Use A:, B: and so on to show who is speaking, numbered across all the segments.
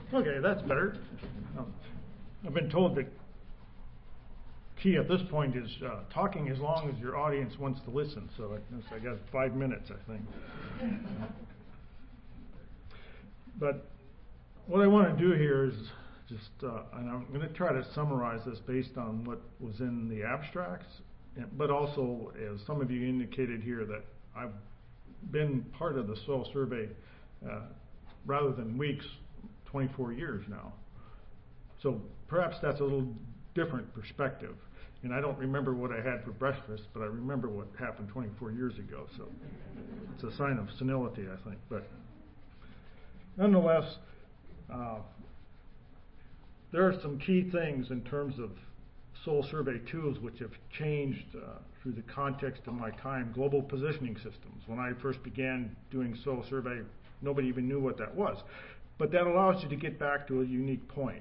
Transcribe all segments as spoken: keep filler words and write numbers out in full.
A: Okay, that's better. Um, I've been told that key at this point is uh, talking as long as your audience wants to listen. So I, I got five minutes, I think. But what I want to do here is just, uh, and I'm going to try to summarize this based on what was in the abstracts, but also, as some of you indicated here, that I've been part of the soil survey uh, rather than weeks, twenty-four years now. So perhaps that's a little different perspective. And I don't remember what I had for breakfast, but I remember what happened twenty-four years ago. So it's a sign of senility, I think. But nonetheless, uh, there are some key things in terms of soil survey tools which have changed uh, through the context of my time. Global positioning systems. When I first began doing soil survey, nobody even knew what that was. But that allows you to get back to a unique point.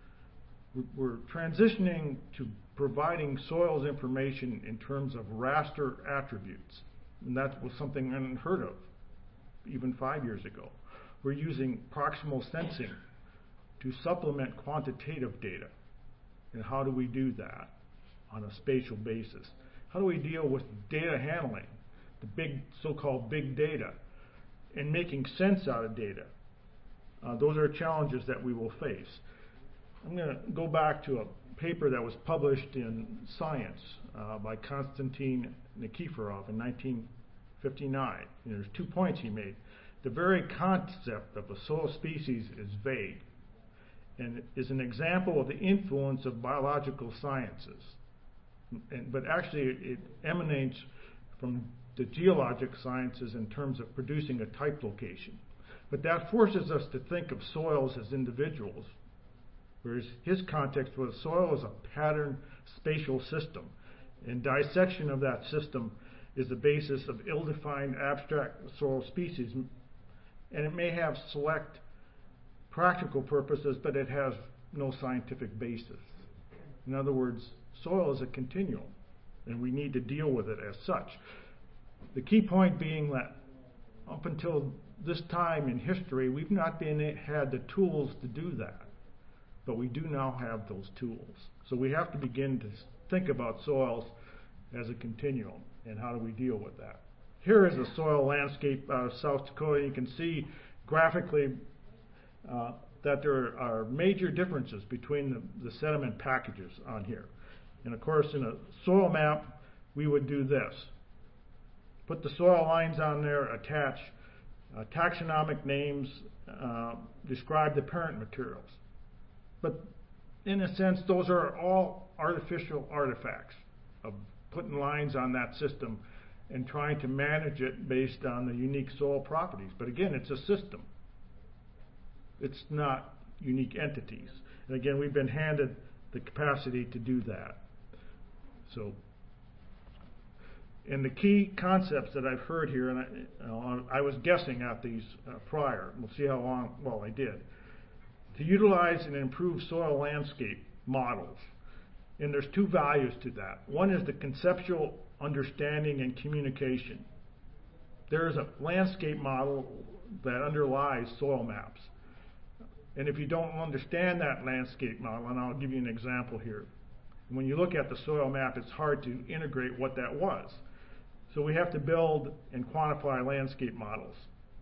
A: We're transitioning to providing soils information in terms of raster attributes. And that was something unheard of even five years ago. We're using proximal sensing to supplement quantitative data. And how do we do that on a spatial basis? How do we deal with data handling, the big so-called big data, and making sense out of data? Uh, those are challenges that we will face. I'm going to go back to a paper that was published in Science uh, by Konstantin Nikiforov in nineteen fifty-nine. And there's two points he made. The very concept of a soil species is vague and is an example of the influence of biological sciences. And, but actually it, it emanates from the geologic sciences in terms of producing a type location. But that forces us to think of soils as individuals, whereas his context was soil is a pattern spatial system, and dissection of that system is the basis of ill-defined abstract soil species, and it may have select practical purposes, but it has no scientific basis. In other words, soil is a continuum, and we need to deal with it as such. The key point being that up until this time in history, we've not been had the tools to do that. But we do now have those tools. So we have to begin to think about soils as a continuum, and how do we deal with that. Here is a soil landscape out of South Dakota. You can see graphically uh, that there are major differences between the, the sediment packages on here. And of course, in a soil map, we would do this. Put the soil lines on there, attach uh, taxonomic names, uh, describe the parent materials. But in a sense, those are all artificial artifacts of putting lines on that system and trying to manage it based on the unique soil properties. But again, it's a system. It's not unique entities. And again, we've been handed the capacity to do that. So, and the key concepts that I've heard here, and I, you know, I was guessing at these uh, prior. We'll see how long, well, I did. To utilize and improve soil landscape models. And there's two values to that. One is the conceptual understanding and communication. There is a landscape model that underlies soil maps. And if you don't understand that landscape model, and I'll give you an example here. When you look at the soil map, it's hard to integrate what that was. So we have to build and quantify landscape models.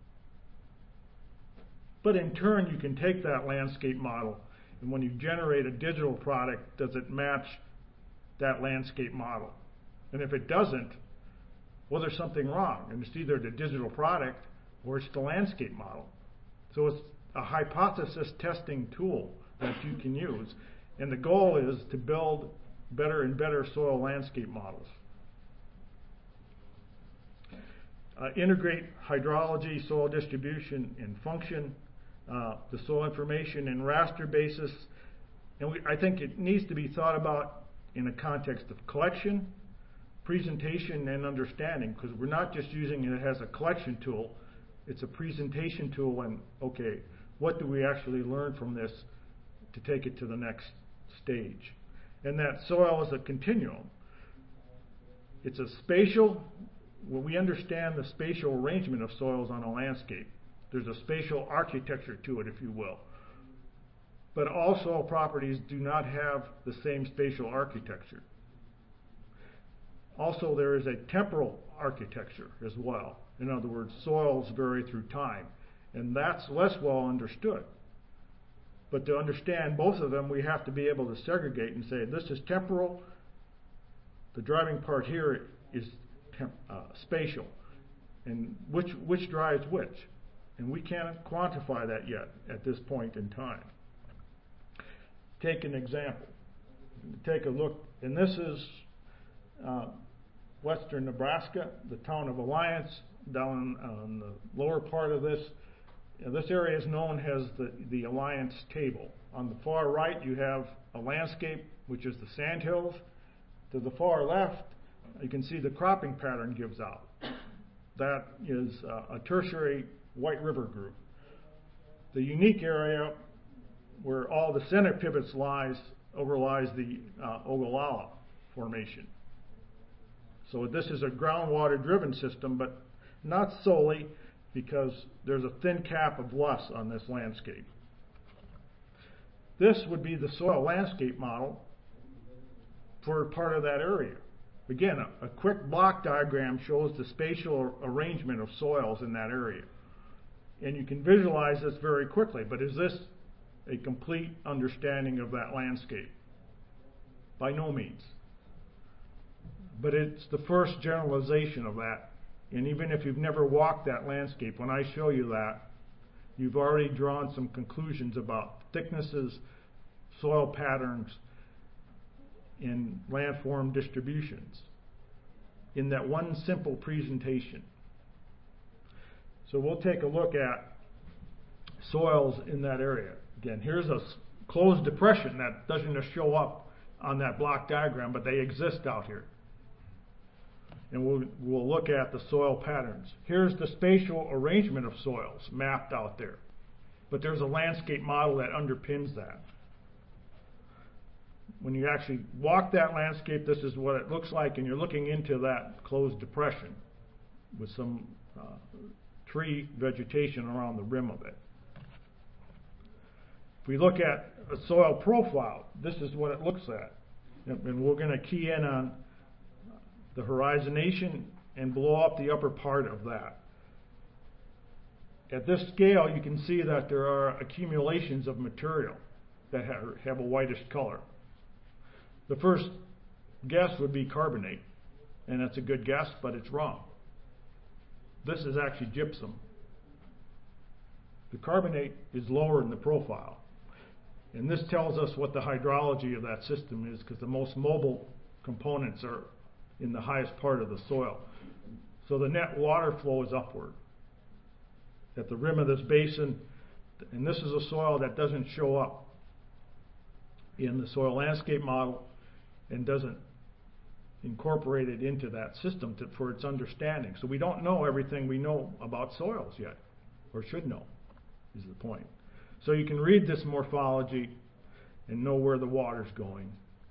A: But in turn, you can take that landscape model, and when you generate a digital product, does it match that landscape model? And if it doesn't, well, there's something wrong. And it's either the digital product or it's the landscape model. So it's a hypothesis testing tool that you can use. And the goal is to build better and better soil landscape models. Uh, integrate hydrology, soil distribution, and function, uh, the soil information in raster basis. And we, I think it needs to be thought about in the context of collection, presentation, and understanding, because we're not just using it as a collection tool, it's a presentation tool, and okay, what do we actually learn from this to take it to the next stage? And that soil is a continuum. It's a spatial, when we understand the spatial arrangement of soils on a landscape, there's a spatial architecture to it, if you will. but all soil properties do not have the same spatial architecture. Also, there is a temporal architecture as well. In other words, soils vary through time, and that's less well understood. But to understand both of them, we have to be able to segregate and say, this is temporal, the driving part here is temp uh, spatial, and which, which drives which. And we can't quantify that yet at this point in time. Take an example. Take a look, and this is uh, western Nebraska, the town of Alliance, down on the lower part of this. Uh, this area is known as the, the Alliance Table. On the far right, you have a landscape, which is the Sandhills. To the far left, you can see the cropping pattern gives out. That is uh, a tertiary White River group. The unique area where all the center pivots lies overlies the uh, Ogallala Formation. So this is a groundwater driven system, but not solely, because there's a thin cap of loess on this landscape. This would be the soil landscape model for part of that area. Again, a, a quick block diagram shows the spatial arrangement of soils in that area. And you can visualize this very quickly, but is this a complete understanding of that landscape? By no means. But it's the first generalization of that. And even if you've never walked that landscape, when I show you that, you've already drawn some conclusions about thicknesses, soil patterns, and landform distributions in that one simple presentation. So we'll take a look at soils in that area. Again, here's a closed depression that doesn't just show up on that block diagram, but they exist out here. And we'll, we'll look at the soil patterns. Here's the spatial arrangement of soils mapped out there. But there's a landscape model that underpins that. When you actually walk that landscape, this is what it looks like, and you're looking into that closed depression with some uh, tree vegetation around the rim of it. If we look at a soil profile, this is what it looks at. And we're going to key in on the horizonation and blow up the upper part of that. At this scale, you can see that there are accumulations of material that have, have a whitish color. The first guess would be carbonate, and that's a good guess, but it's wrong. This is actually gypsum. The carbonate is lower in the profile. And this tells us what the hydrology of that system is, because the most mobile components are in the highest part of the soil. So the net water flow is upward. At the rim of this basin, and this is a soil that doesn't show up in the soil landscape model and doesn't incorporate it into that system to, for its understanding. So we don't know everything we know about soils yet, or should know, is the point. So you can read this morphology and know where the water's going.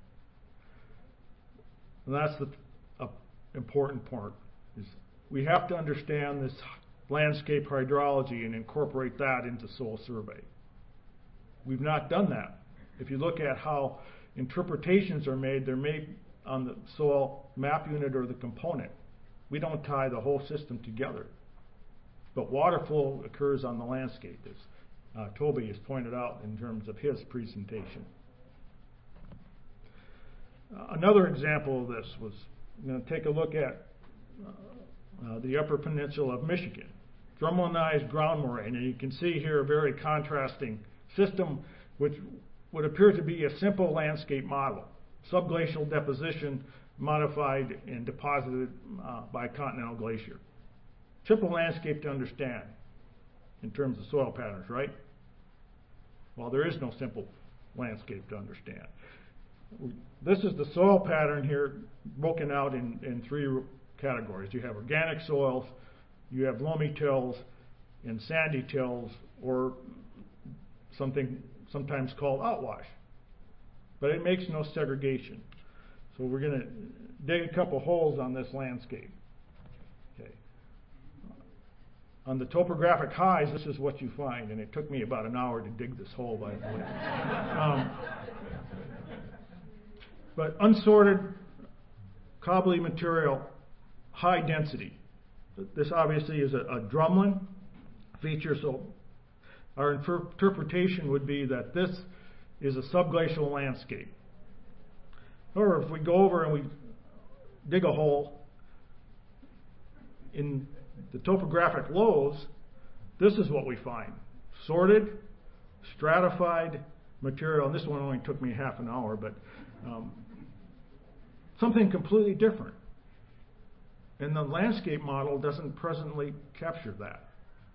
A: And that's the uh, important part, is we have to understand this landscape hydrology and incorporate that into soil survey. We've not done that. If you look at how interpretations are made, they're made on the soil map unit or the component. We don't tie the whole system together. But water flow occurs on the landscape, as uh, Toby has pointed out in terms of his presentation. Uh, another example of this was, I'm going to take a look at uh, uh, the Upper Peninsula of Michigan. Drumlinized ground moraine, and you can see here a very contrasting system which would appear to be a simple landscape model. Subglacial deposition modified and deposited uh, by a continental glacier. Simple landscape to understand in terms of soil patterns, right? Well, there is no simple landscape to understand. This is the soil pattern here broken out in, in three categories. You have organic soils, you have loamy tills, and sandy tills, or something sometimes called outwash. But it makes no segregation. So we're going to dig a couple holes on this landscape. Okay. on the topographic highs, this is what you find, and it took me about an hour to dig this hole, by the way. Um, but unsorted, cobbly material, high density. This obviously is a, a drumlin feature, so our infer- interpretation would be that this is a subglacial landscape. However, if we go over and we dig a hole in the topographic lows, this is what we find. Sorted, stratified material, and this one only took me half an hour, but um, something completely different. And the landscape model doesn't presently capture that.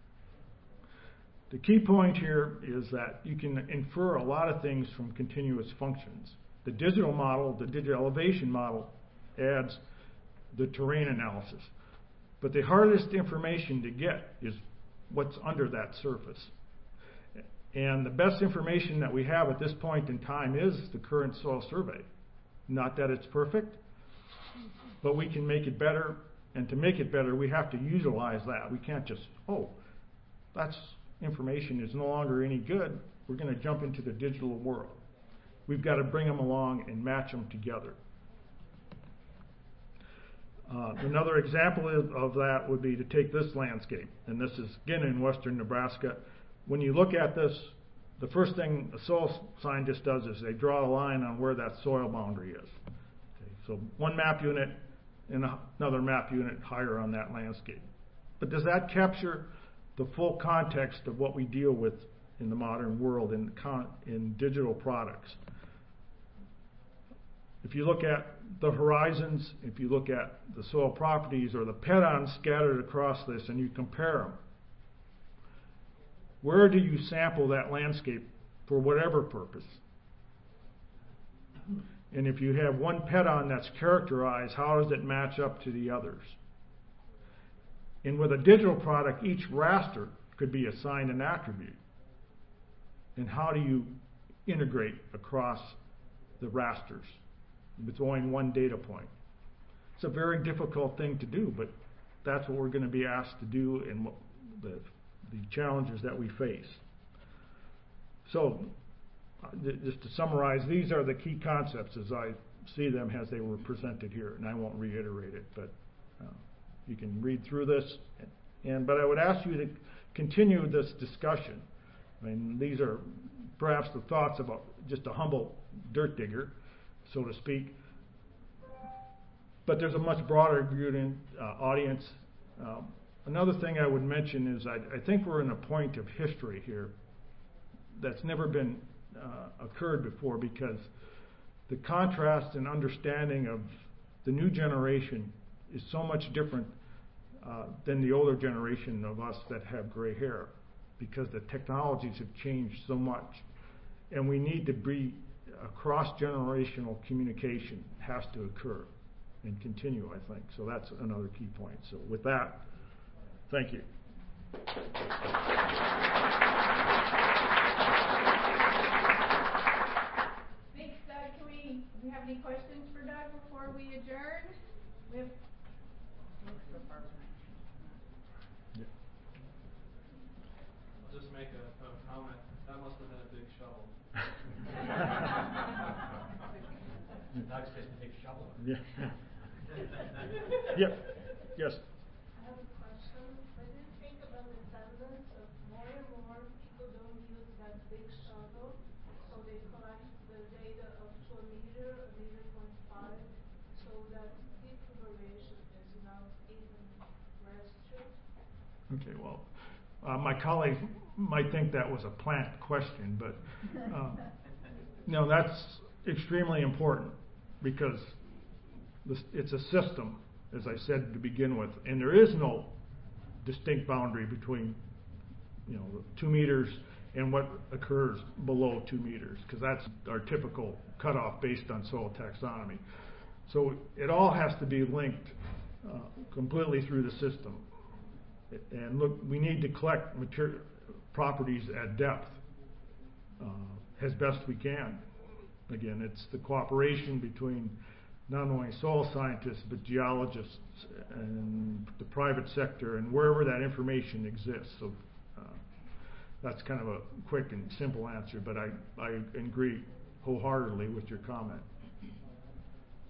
A: The key point here is that you can infer a lot of things from continuous functions. The digital model, the digital elevation model, adds the terrain analysis. But the hardest information to get is what's under that surface. And the best information that we have at this point in time is the current soil survey. Not that it's perfect, but we can make it better. And to make it better, we have to utilize that. We can't just, oh, that's information is no longer any good. We're going to jump into the digital world. We've got to bring them along and match them together. Uh, another example of, of that would be to take this landscape, and this is again in western Nebraska. When you look at this, the first thing a soil scientist does is they draw a line on where that soil boundary is. Okay, so one map unit and another map unit higher on that landscape. But does that capture the full context of what we deal with in the modern world in, con- in digital products? If you look at the horizons, if you look at the soil properties or the pedons scattered across this and you compare them, where do you sample that landscape for whatever purpose? And if you have one pedon that's characterized, how does it match up to the others? And with a digital product, each raster could be assigned an attribute. And how do you integrate across the rasters with only one data point? It's a very difficult thing to do, but that's what we're going to be asked to do and what the, the challenges that we face. So, uh, th- just to summarize, these are the key concepts as I see them as they were presented here, and I won't reiterate it, but uh, you can read through this. And but I would ask you to continue this discussion. I mean, these are perhaps the thoughts about just a humble dirt digger, so to speak. But there's a much broader uh, audience. Um, another thing I would mention is I, I think we're in a point of history here that's never been uh, occurred before, because the contrast and understanding of the new generation is so much different uh, than the older generation of us that have gray hair, because the technologies have changed so much. And we need to be, a cross-generational communication has to occur and continue, I think. So that's another key point. So with that, thank you.
B: Thanks, Doug. Can we, do we have any questions for Doug before we adjourn? We have
C: I'll just make a, a comment. That must have been a big shovel.
D: Doug's just a big shovel.
A: Yeah. Yep. Yes.
E: I have a question. When you think about the tendency of more and more people don't use that big shovel, so they collect the data up to a meter, a meter point five, so that deep evaluation is not even restricted?
A: Okay, well, uh, my colleague might think that was a plant question, but um, no, that's extremely important, because this, it's a system, as I said to begin with, and there is no distinct boundary between, you know, two meters and what occurs below two meters, because that's our typical cutoff based on soil taxonomy. So it all has to be linked uh, completely through the system. And look, we need to collect material properties at depth uh, as best we can. Again, it's the cooperation between not only soil scientists, but geologists and the private sector and wherever that information exists. So uh, that's kind of a quick and simple answer, but I, I agree wholeheartedly with your comment.